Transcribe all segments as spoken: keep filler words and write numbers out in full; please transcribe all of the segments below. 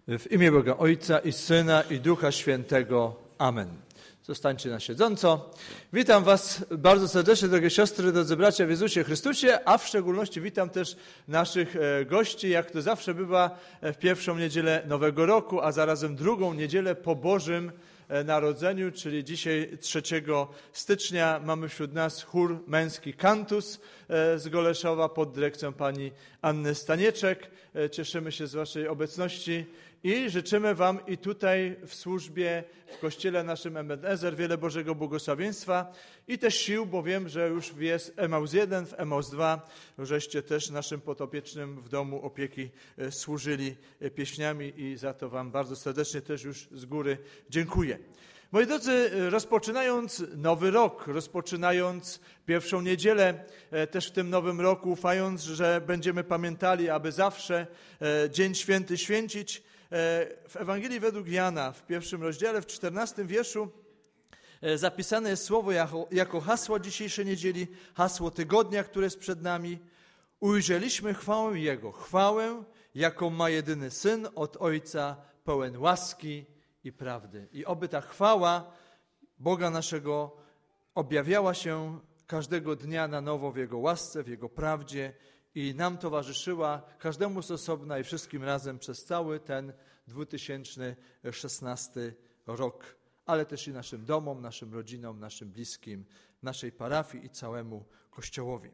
W imię Boga Ojca i Syna i Ducha Świętego. Amen. Zostańcie na siedząco. Witam Was bardzo serdecznie, drogie siostry, drodzy bracia w Jezusie Chrystusie, a w szczególności witam też naszych gości, jak to zawsze bywa w pierwszą niedzielę Nowego Roku, a zarazem drugą niedzielę po Bożym Narodzeniu, czyli dzisiaj trzeciego stycznia mamy wśród nas chór męski Cantus z Goleszowa pod dyrekcją pani Anny Stanieczek. Cieszymy się z Waszej obecności i życzymy Wam i tutaj w służbie w kościele naszym Ebenezer wiele Bożego błogosławieństwa i też sił, bo wiem, że już jest Emaus jeden, w Emaus dwa, żeście też naszym podopiecznym w domu opieki służyli pieśniami i za to Wam bardzo serdecznie też już z góry dziękuję. Moi drodzy, rozpoczynając nowy rok, rozpoczynając pierwszą niedzielę też w tym nowym roku, ufając, że będziemy pamiętali, aby zawsze Dzień Święty święcić, w Ewangelii według Jana w pierwszym rozdziale, w czternastym wierszu zapisane jest słowo jako, jako hasło dzisiejszej niedzieli, hasło tygodnia, które jest przed nami. Ujrzeliśmy chwałę Jego, chwałę, jaką ma jedyny Syn od Ojca, pełen łaski i prawdy. I oby ta chwała Boga naszego objawiała się każdego dnia na nowo w Jego łasce, w Jego prawdzie i nam towarzyszyła, każdemu z osobna i wszystkim razem przez cały ten dwa tysiące szesnasty rok, ale też i naszym domom, naszym rodzinom, naszym bliskim, naszej parafii i całemu Kościołowi.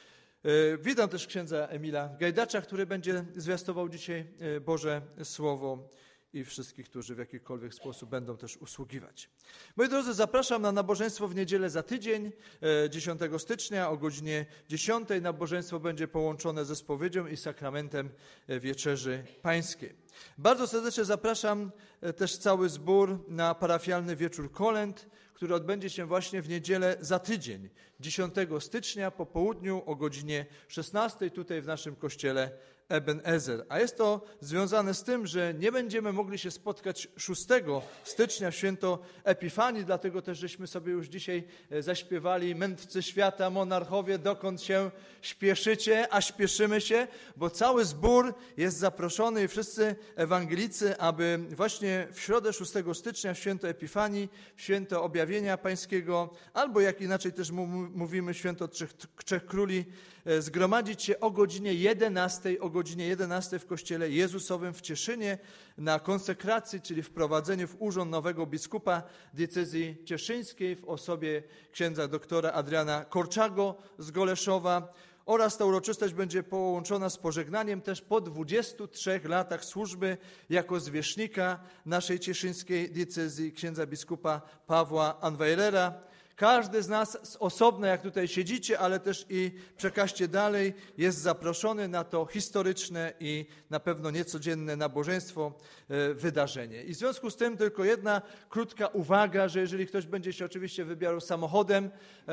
Witam też księdza Emila Gajdacza, który będzie zwiastował dzisiaj Boże Słowo i wszystkich, którzy w jakikolwiek sposób będą też usługiwać. Moi drodzy, zapraszam na nabożeństwo w niedzielę za tydzień, dziesiątego stycznia o godzinie dziesiątej. Nabożeństwo będzie połączone ze spowiedzią i sakramentem Wieczerzy Pańskiej. Bardzo serdecznie zapraszam też cały zbór na parafialny wieczór kolęd, który odbędzie się właśnie w niedzielę za tydzień, dziesiątego stycznia po południu o godzinie szesnastej tutaj w naszym kościele Ebenezer. A jest to związane z tym, że nie będziemy mogli się spotkać szóstego stycznia w święto Epifanii, dlatego też żeśmy sobie już dzisiaj zaśpiewali mędrcy świata, monarchowie, dokąd się śpieszycie, a śpieszymy się, bo cały zbór jest zaproszony i wszyscy ewangelicy, aby właśnie w środę szóstego stycznia w święto Epifanii, w święto Objawienia Pańskiego, albo jak inaczej też mówimy święto Trzech, Trzech Króli, zgromadzić się o godzinie jedenastej, o godzinie jedenastej w kościele Jezusowym w Cieszynie na konsekracji, czyli wprowadzeniu w urząd nowego biskupa diecezji cieszyńskiej w osobie księdza doktora Adriana Korczago z Goleszowa. Oraz ta uroczystość będzie połączona z pożegnaniem też po dwudziestu trzech latach służby jako zwierzchnika naszej cieszyńskiej diecezji księdza biskupa Pawła Anwejrera. Każdy z nas z osobna, jak tutaj siedzicie, ale też i przekażcie dalej, jest zaproszony na to historyczne i na pewno niecodzienne nabożeństwo, wydarzenie. I w związku z tym tylko jedna krótka uwaga, że jeżeli ktoś będzie się oczywiście wybierał samochodem,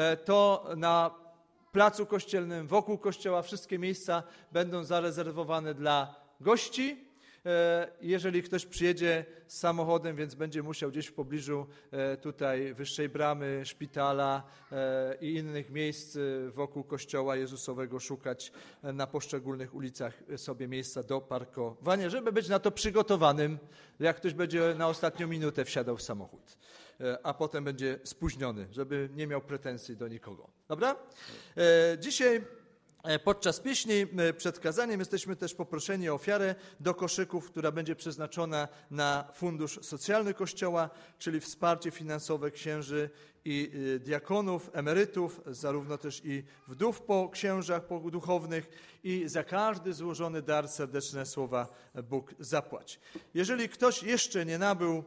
to na placu kościelnym, wokół kościoła wszystkie miejsca będą zarezerwowane dla gości. Jeżeli ktoś przyjedzie z samochodem, więc będzie musiał gdzieś w pobliżu tutaj Wyższej Bramy, szpitala i innych miejsc wokół Kościoła Jezusowego szukać na poszczególnych ulicach sobie miejsca do parkowania, żeby być na to przygotowanym, jak ktoś będzie na ostatnią minutę wsiadał w samochód, a potem będzie spóźniony, żeby nie miał pretensji do nikogo. Dobra? Dzisiaj podczas pieśni przed kazaniem jesteśmy też poproszeni o ofiarę do koszyków, która będzie przeznaczona na fundusz socjalny Kościoła, czyli wsparcie finansowe księży i diakonów, emerytów, zarówno też i wdów po księżach, po duchownych i za każdy złożony dar serdeczne słowa Bóg zapłać. Jeżeli ktoś jeszcze nie nabył,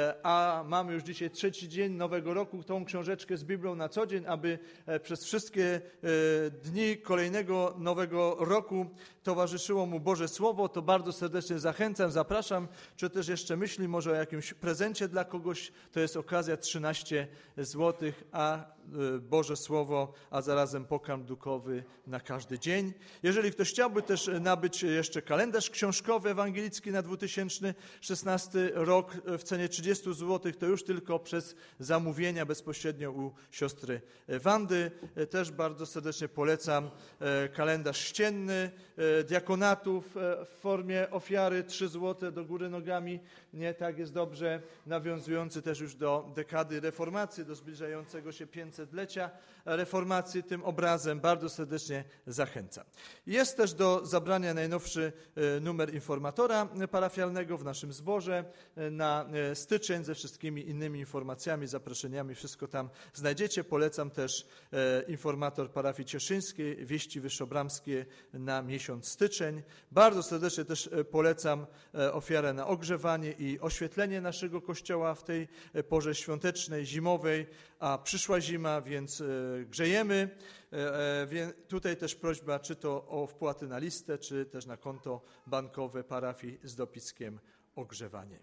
a mamy już dzisiaj trzeci dzień nowego roku, tą książeczkę z Biblią na co dzień, aby przez wszystkie dni kolejnego nowego roku towarzyszyło mu Boże Słowo, to bardzo serdecznie zachęcam, zapraszam, czy też jeszcze myśli może o jakimś prezencie dla kogoś, to jest okazja trzynaście złotych, a Boże Słowo, a zarazem pokarm duchowy na każdy dzień. Jeżeli ktoś chciałby też nabyć jeszcze kalendarz książkowy ewangelicki na dwa tysiące szesnasty rok w cenie trzydzieści złotych, to już tylko przez zamówienia bezpośrednio u siostry Wandy. Też bardzo serdecznie polecam kalendarz ścienny diakonatów w formie ofiary trzy złote do góry nogami. Nie, tak jest dobrze, nawiązujący też już do dekady reformacji, do zbliżającego się pięćsetlecia reformacji. Tym obrazem bardzo serdecznie zachęcam. Jest też do zabrania najnowszy numer informatora parafialnego w naszym zborze na styczeń ze wszystkimi innymi informacjami, zaproszeniami. Wszystko tam znajdziecie. Polecam też informator parafii cieszyńskiej, Wieści Wyższobramskie na miesiąc styczeń. Bardzo serdecznie też polecam ofiarę na ogrzewanie i oświetlenie naszego kościoła w tej porze świątecznej, zimowej, a przyszła zima, więc grzejemy. Tutaj też prośba, czy to o wpłaty na listę, czy też na konto bankowe parafii z dopiskiem ogrzewanie.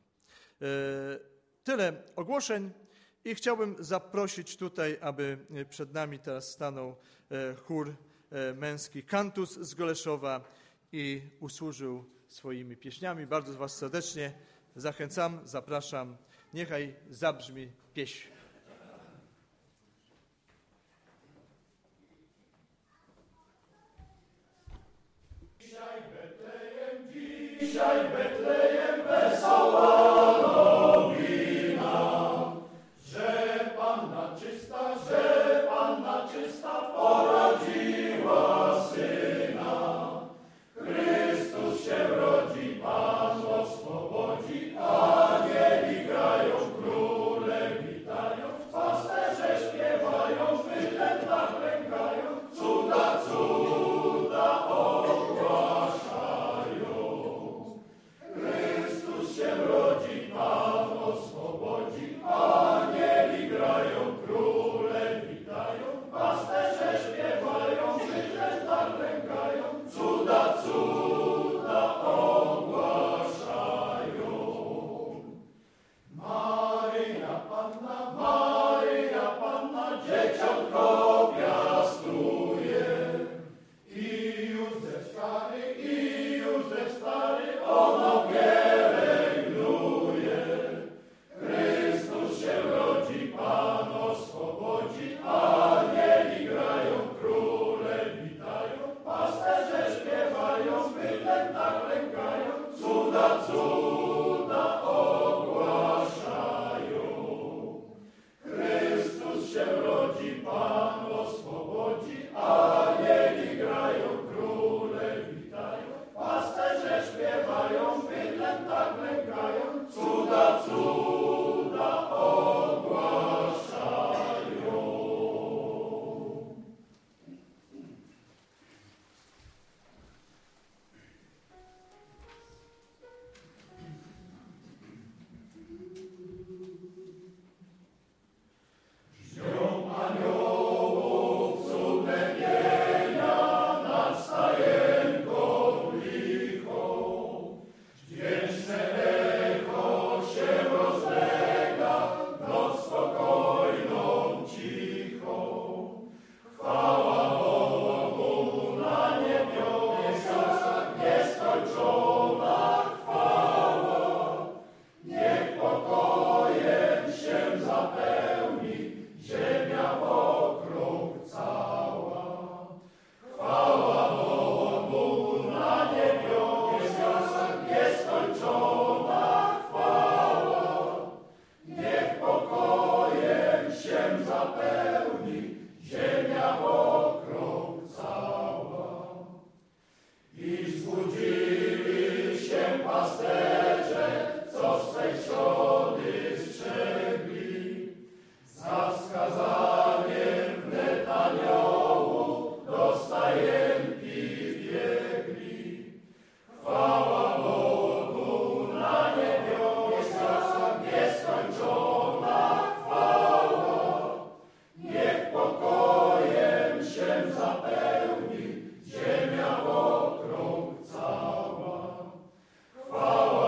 Tyle ogłoszeń i chciałbym zaprosić tutaj, aby przed nami teraz stanął chór męski Kantus z Goleszowa i usłużył swoimi pieśniami. Bardzo Was serdecznie zachęcam, zapraszam. Niechaj zabrzmi pieśń. Dzisiaj Betlejem, dzisiaj Betlejem wesoła nowina, że Panna czysta, że Panna czysta porodziła Syna. Chrystus się rodzi, Pan oswobodzi, anieli grają, króle witają, pasterze śpiewają, w wyklętach klękają, cuda, cuda ogłaszają. Chrystus się rodzi, Pan oswobodzi, anieli grają, króle witają, pasterze śpiewają, w wyklętach klękają, cuda, cuda ogłaszają. Maryja Panna, Maryja Panna, dzieciątko piastuje. I Józef stary, i Józef stary, ono pielęgnuje. Chrystus się rodzi, Pan oswobodzi, anieli grają, króle witają, pasterze śpiewają, w wyklętach klękają, cuda, cuda ogłaszają. Chrystus się rodzi, Pan oswobodzi, anieli grają, króle witają, pasterze śpiewają, w wyklętach klękają, cuda, cuda ogłaszają. Brzmią aniołów cudne pienia nad stajenką lichą. Dźwięczne echo się rozlega w noc spokojną, cichą. Chwała Bogu na niebiosach, nieskończona chwała. Niech pokojem się zapełni ziemia wokróg cała. Chwała Bogu na niebiosach, nieskończona chwała. Niech pokojem się zapełni ziemia wokróg cała. I zbudzili się pasterze, co z tej środy strzegli. Za wskazaniem wnet aniołów do stajenki biegli. Chwała Bogu na niebiosach, nieskończona chwała. Niech pokojem się zapełni ziemia wokróg cała. Chwała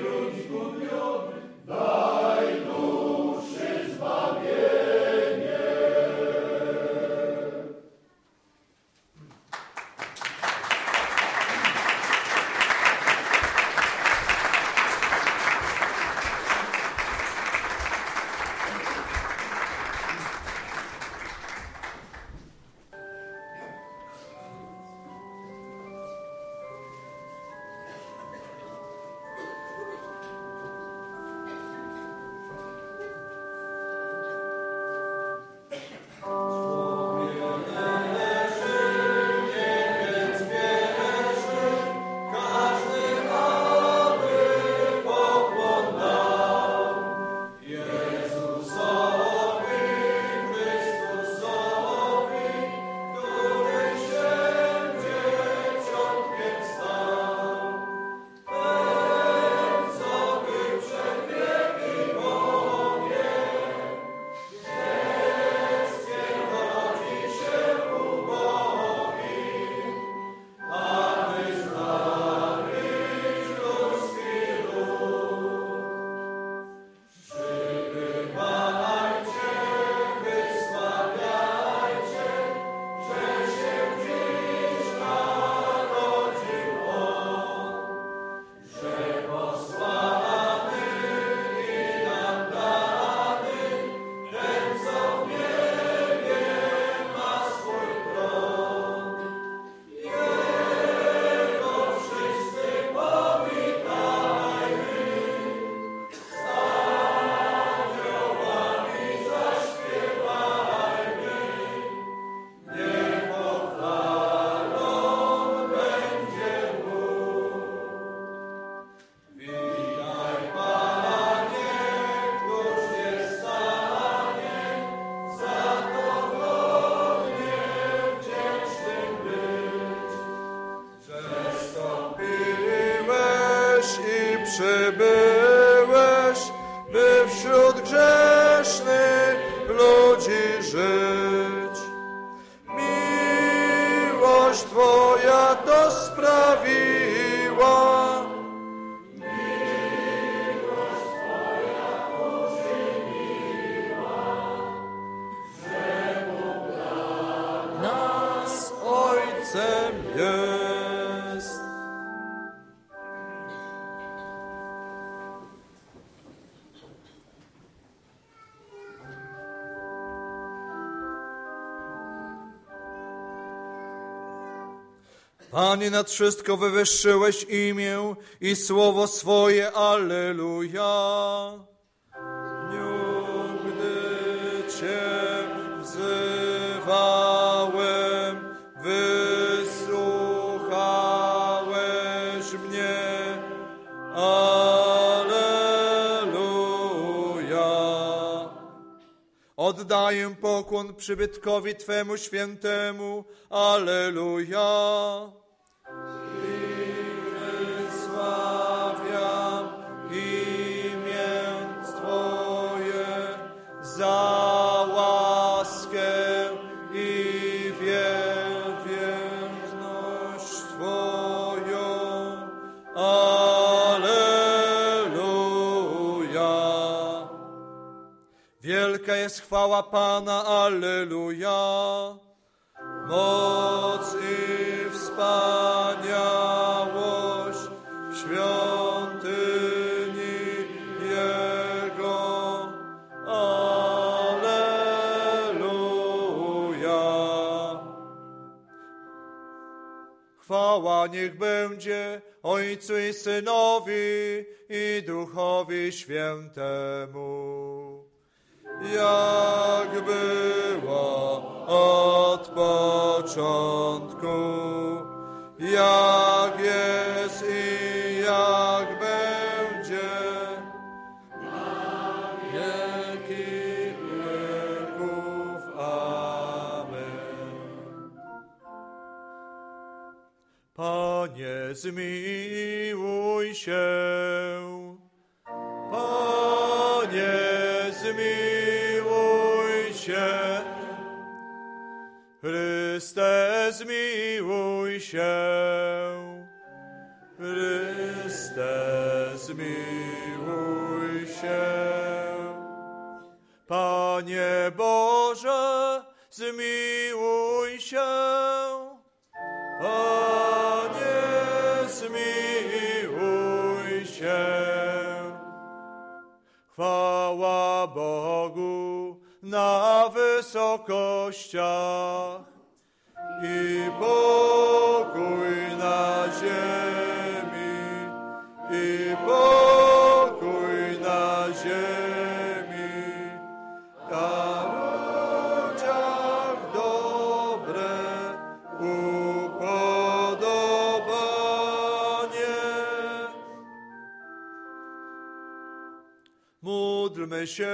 lud zgubiony, daj duszy zbawienie. Przybyłeś, by wśród grzesznych ludzi żyć. Miłość Twoja to sprawiła. Miłość Twoja uczyniła, że Bóg dla nas Ojcem jest. Panie, nad wszystko wywyższyłeś imię i słowo swoje, alleluja. Dniu, gdy Cię wzywałem, wysłuchałeś mnie, alleluja. Oddaję pokłon przybytkowi Twemu świętemu, alleluja. Za łaskę i wierność Twoją. Alleluja. Wielka jest chwała Pana, alleluja. Moc i wspaniałość w świątyni Jego. Chwała niech będzie Ojcu i Synowi i Duchowi Świętemu, jak była od początku, jak jest i jak będzie, na wieki wieków. Amen. Panie, zmiłuj się. Panie, zmiłuj się. Chryste, zmiłuj się. Chryste, zmiłuj się. zmiłuj się. Panie Boże, zmiłuj się. Panie, zmiłuj się. Chwała Bogu na wysokościach i pokój na ziemi, i pokój na ziemi, a ludziach dobre upodobanie. Módlmy się.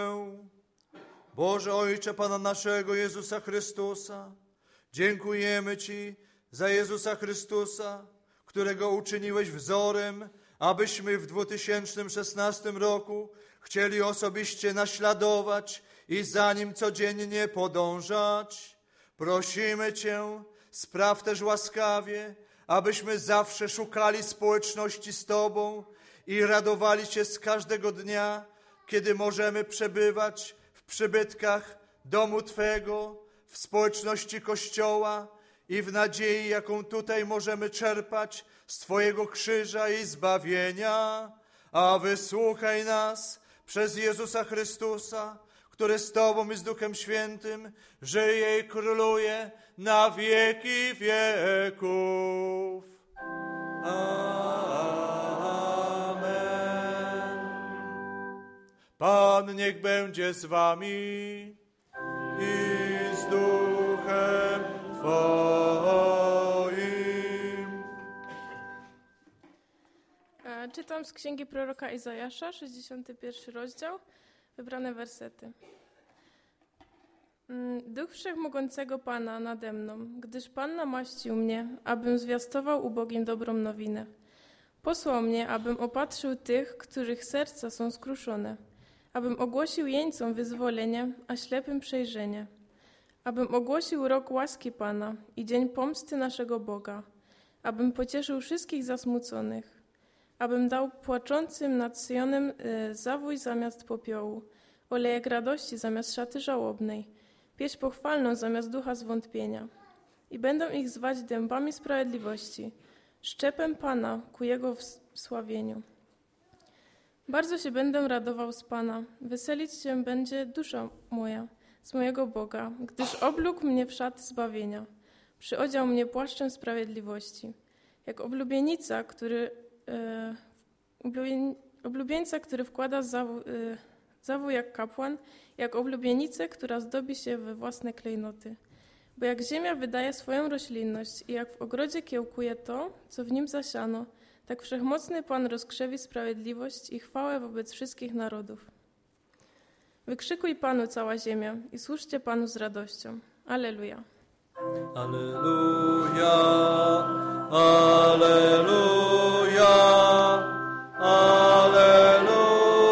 Boże Ojcze Pana naszego Jezusa Chrystusa, dziękujemy Ci za Jezusa Chrystusa, którego uczyniłeś wzorem, abyśmy w dwa tysiące szesnastym roku chcieli osobiście naśladować i za Nim codziennie podążać. Prosimy Cię, spraw też łaskawie, abyśmy zawsze szukali społeczności z Tobą i radowali się z każdego dnia, kiedy możemy przebywać w przybytkach domu Twego, w społeczności Kościoła i w nadziei, jaką tutaj możemy czerpać z Twojego krzyża i zbawienia. A wysłuchaj nas przez Jezusa Chrystusa, który z Tobą i z Duchem Świętym żyje i króluje na wieki wieków. Amen. Pan niech będzie z wami i z duchem Twoim. Czytam z Księgi proroka Izajasza, sześćdziesiąty pierwszy rozdział, wybrane wersety. Duch Wszechmogącego Pana nade mną, gdyż Pan namaścił mnie, abym zwiastował ubogim dobrą nowinę. Posłał mnie, abym opatrzył tych, których serca są skruszone, abym ogłosił jeńcom wyzwolenie, a ślepym przejrzenie, abym ogłosił rok łaski Pana i dzień pomsty naszego Boga, abym pocieszył wszystkich zasmuconych, abym dał płaczącym nad Syjonem zawój zamiast popiołu, olejek radości zamiast szaty żałobnej, pieśń pochwalną zamiast ducha zwątpienia. I będą ich zwać dębami sprawiedliwości, szczepem Pana ku Jego wsławieniu. Bardzo się będę radował z Pana, weselić się będzie dusza moja z mojego Boga, gdyż oblógł mnie w szaty zbawienia, przyodział mnie płaszczem sprawiedliwości, jak oblubienica, który, e, oblubien, oblubieńca, który wkłada zawój, e, zawój jak kapłan, jak oblubienicę, która zdobi się we własne klejnoty. Bo jak ziemia wydaje swoją roślinność i jak w ogrodzie kiełkuje to, co w nim zasiano, tak wszechmocny Pan rozkrzewi sprawiedliwość i chwałę wobec wszystkich narodów. Wykrzykuj Panu cała ziemia i służcie Panu z radością. Alleluja. Alleluja, alleluja, alleluja.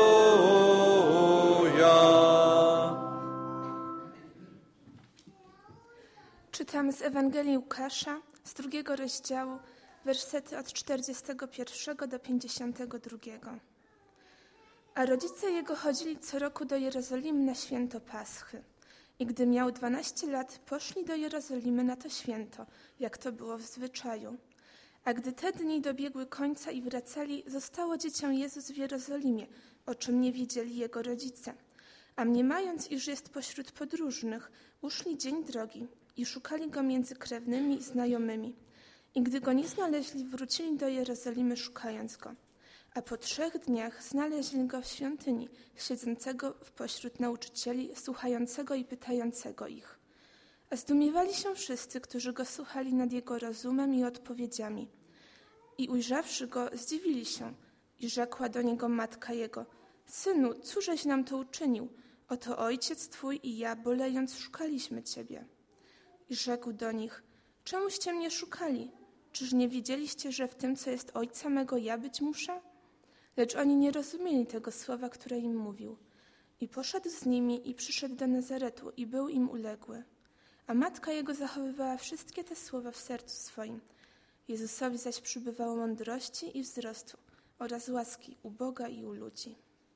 Czytamy z Ewangelii Łukasza, z drugiego rozdziału, wersety od czterdziestego pierwszego do pięćdziesiątego drugiego. A rodzice jego chodzili co roku do Jerozolimy na święto Paschy. I gdy miał dwanaście lat, poszli do Jerozolimy na to święto, jak to było w zwyczaju. A gdy te dni dobiegły końca i wracali, zostało dziecię Jezus w Jerozolimie, o czym nie wiedzieli jego rodzice. A mniemając, iż jest pośród podróżnych, uszli dzień drogi i szukali go między krewnymi i znajomymi. I gdy go nie znaleźli, wrócili do Jerozolimy, szukając go. A po trzech dniach znaleźli go w świątyni, siedzącego pośród nauczycieli, słuchającego i pytającego ich. A zdumiewali się wszyscy, którzy go słuchali, nad jego rozumem i odpowiedziami. I ujrzawszy go, zdziwili się. I rzekła do niego matka jego: Synu, cóżeś nam to uczynił? Oto ojciec twój i ja, bolejąc, szukaliśmy ciebie. I rzekł do nich: Czemuście mnie szukali? Czyż nie wiedzieliście, że w tym, co jest ojca mego, ja być muszę? Lecz oni nie rozumieli tego słowa, które im mówił. I poszedł z nimi i przyszedł do Nazaretu i był im uległy. A matka jego zachowywała wszystkie te słowa w sercu swoim. Jezusowi zaś przybywało mądrości i wzrostu, oraz łaski u Boga i u ludzi.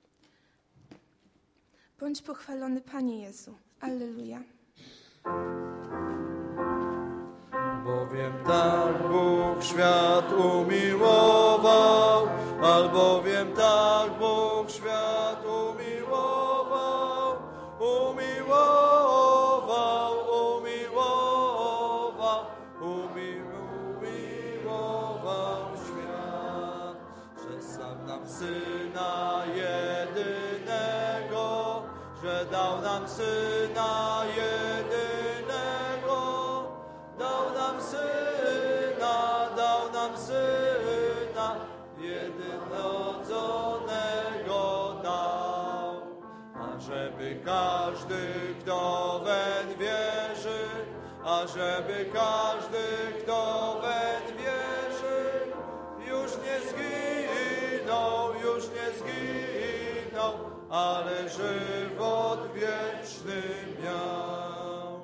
Bądź pochwalony, Panie Jezu. Alleluja. Bowiem tak Bóg świat umiłował, albowiem tak Bóg świat umiłował, umiłował, umiłował, umiłował świat, że sam nam Syna jedynego, że dał nam Syna jedynego, dał nam Syna, dał nam Syna, jedynarodzonego dał, ażeby każdy, kto weń wierzy, ażeby każdy, kto weń wierzy, już nie zginął, już nie zginął, ale żywot wieczny miał.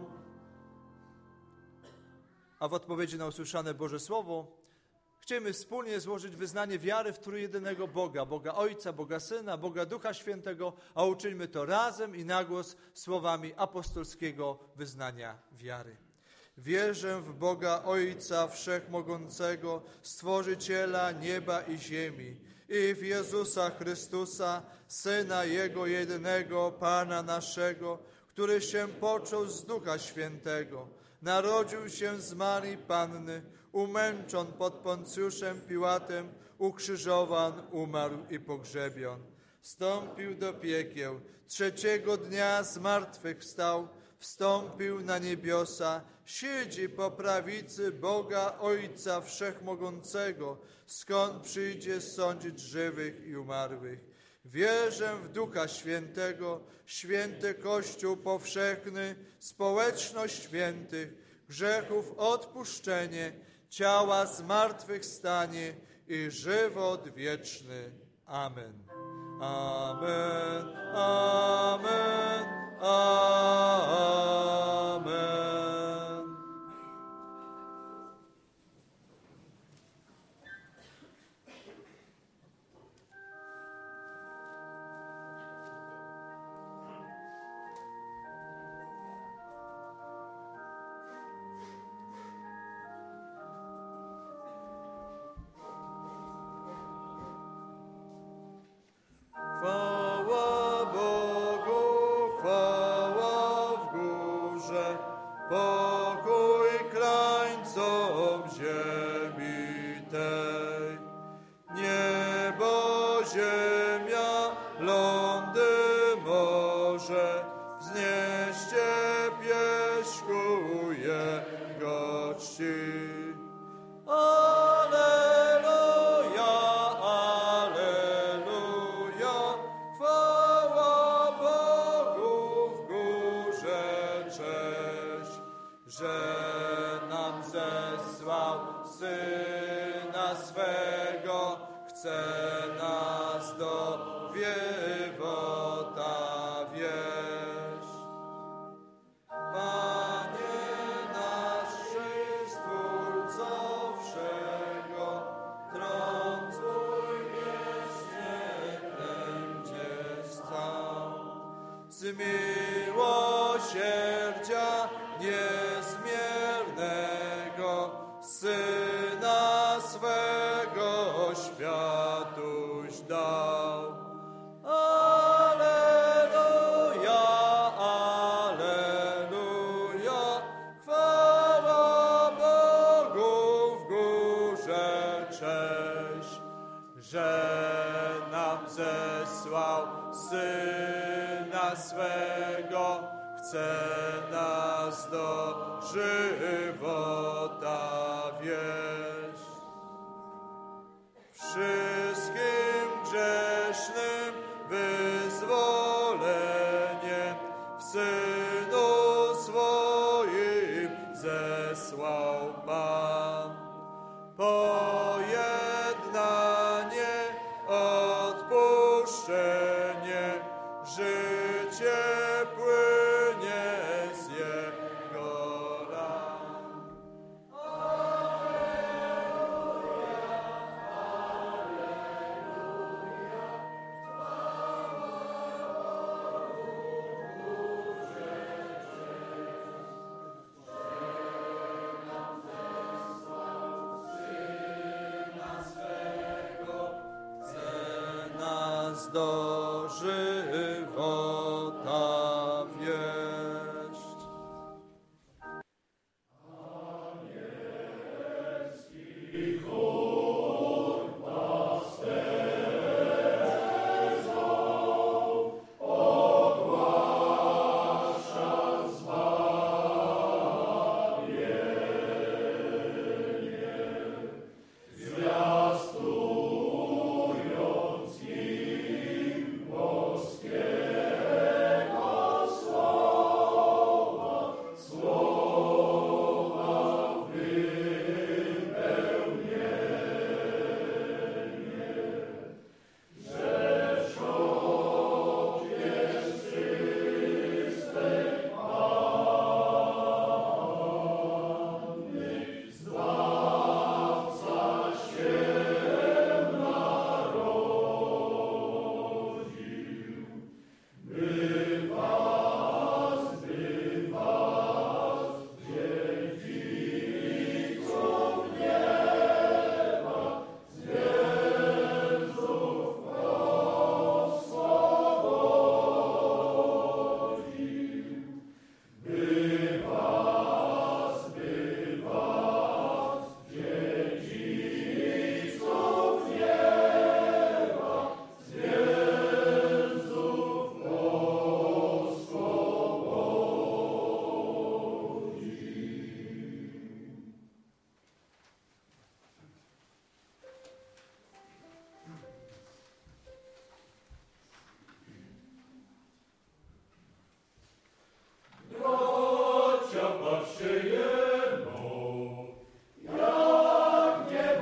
A w odpowiedzi na usłyszane Boże Słowo chcemy wspólnie złożyć wyznanie wiary w trójjedynego Boga, Boga Ojca, Boga Syna, Boga Ducha Świętego, a uczyńmy to razem i na głos słowami apostolskiego wyznania wiary. Wierzę w Boga Ojca Wszechmogącego, Stworzyciela nieba i ziemi, i w Jezusa Chrystusa, Syna Jego jedynego, Pana naszego, który się począł z Ducha Świętego, narodził się z Marii Panny, umęczon pod Poncjuszem Piłatem, ukrzyżowan, umarł i pogrzebion. Wstąpił do piekieł, trzeciego dnia zmartwychwstał, wstąpił na niebiosa, siedzi po prawicy Boga Ojca Wszechmogącego, skąd przyjdzie sądzić żywych i umarłych. Wierzę w Ducha Świętego, święty Kościół powszechny, społeczność świętych, grzechów odpuszczenie, ciała zmartwychwstanie i żywot wieczny. Amen. Amen. Amen. Amen. Chwała Bogu, chwała w górze, pokój krańcom ziemi tej. Niebo, ziemia, lądy, morze, wznieście pieśń ku Jego czci. Chce nas do żywota wieść. Panie nasz Stwórco wszego, tron Twój wiecznie będzie stał. Z miłosierdzia niezmiernego Syna swego światuś dał. Alleluja, alleluja, chwała Bogu w górze cześć, że nam zesłał Syna swego, chce nas do żywota wieść. Wszystkim grzesznym wyzwolenie w Synu swoim zesłał Pan. Pojednanie, odpuszczenie, życie płynie z Jego rąk. Alleluja, alleluja. nas do żywota wieść.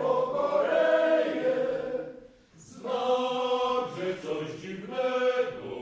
Coś dziwnego